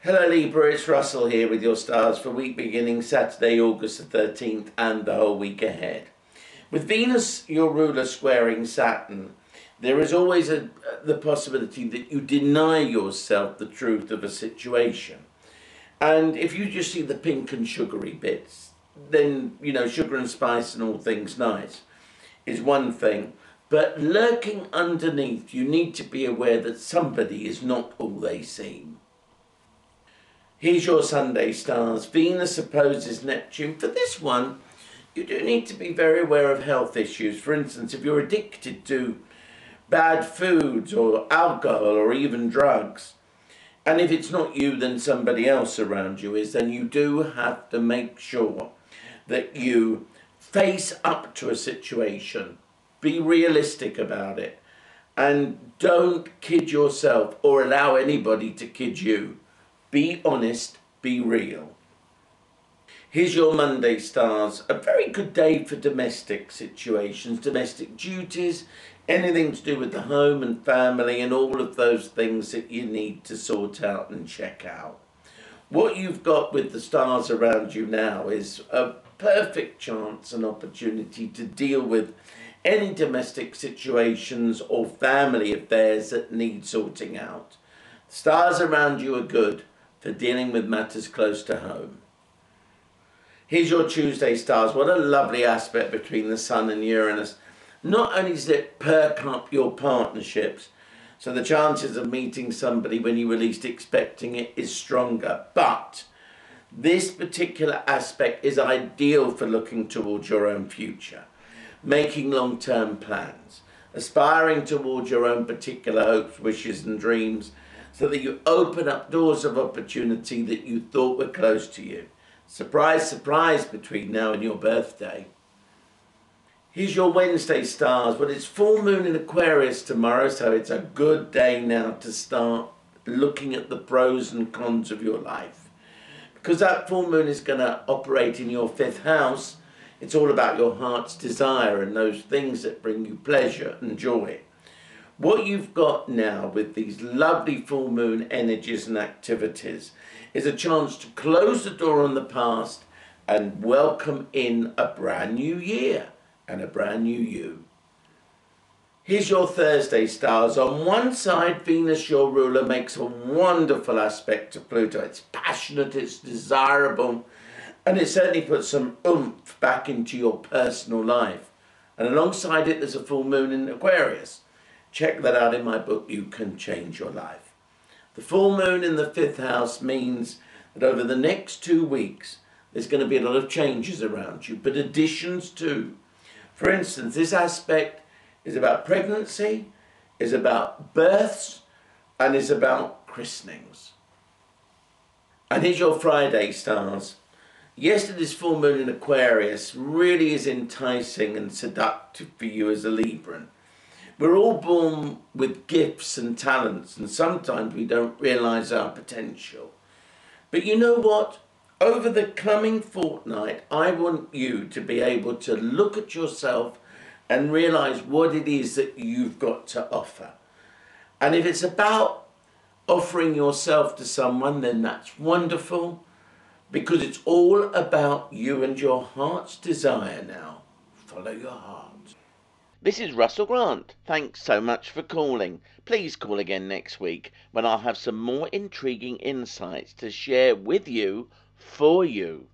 Hello Libra, it's Russell here with your stars for week beginning Saturday, August the 13th and the whole week ahead. With Venus, your ruler, squaring Saturn, there is always the possibility that you deny yourself the truth of a situation. And if you just see the pink and sugary bits, then, sugar and spice and all things nice is one thing. But lurking underneath, you need to be aware that somebody is not all they seem. Here's your Sunday stars. Venus opposes Neptune. For this one, you do need to be very aware of health issues. For instance, if you're addicted to bad foods or alcohol or even drugs, and if it's not you, then somebody else around you is, then you do have to make sure that you face up to a situation. Be realistic about it. And don't kid yourself or allow anybody to kid you. Be honest, be real. Here's your Monday stars. A very good day for domestic situations, domestic duties, anything to do with the home and family and all of those things that you need to sort out and check out. What you've got with the stars around you now is a perfect chance and opportunity to deal with any domestic situations or family affairs that need sorting out. The stars around you are good for dealing with matters close to home. Here's your Tuesday stars. What a lovely aspect between the Sun and Uranus. Not only does it perk up your partnerships, so the chances of meeting somebody when you were least expecting it is stronger, but this particular aspect is ideal for looking towards your own future, making long-term plans, aspiring towards your own particular hopes, wishes and dreams, so that you open up doors of opportunity that you thought were close to you. Surprise, surprise between now and your birthday. Here's your Wednesday stars. Well, it's full moon in Aquarius tomorrow, so it's a good day now to start looking at the pros and cons of your life. Because that full moon is going to operate in your 5th house, it's all about your heart's desire and those things that bring you pleasure and joy. What you've got now with these lovely full moon energies and activities is a chance to close the door on the past and welcome in a brand new year and a brand new you. Here's your Thursday stars. On one side, Venus, your ruler, makes a wonderful aspect to Pluto. It's passionate, it's desirable, and it certainly puts some oomph back into your personal life. And alongside it, there's a full moon in Aquarius. Check that out in my book, You Can Change Your Life. The full moon in the 5th house means that over the next 2 weeks, there's going to be a lot of changes around you, but additions too. For instance, this aspect is about pregnancy, is about births, and is about christenings. And here's your Friday stars. Yesterday's full moon in Aquarius really is enticing and seductive for you as a Libran. We're all born with gifts and talents, and sometimes we don't realise our potential. But you know what? Over the coming fortnight, I want you to be able to look at yourself and realise what it is that you've got to offer. And if it's about offering yourself to someone, then that's wonderful, because it's all about you and your heart's desire now. Follow your heart. This is Russell Grant. Thanks so much for calling. Please call again next week when I'll have some more intriguing insights to share with you, for you.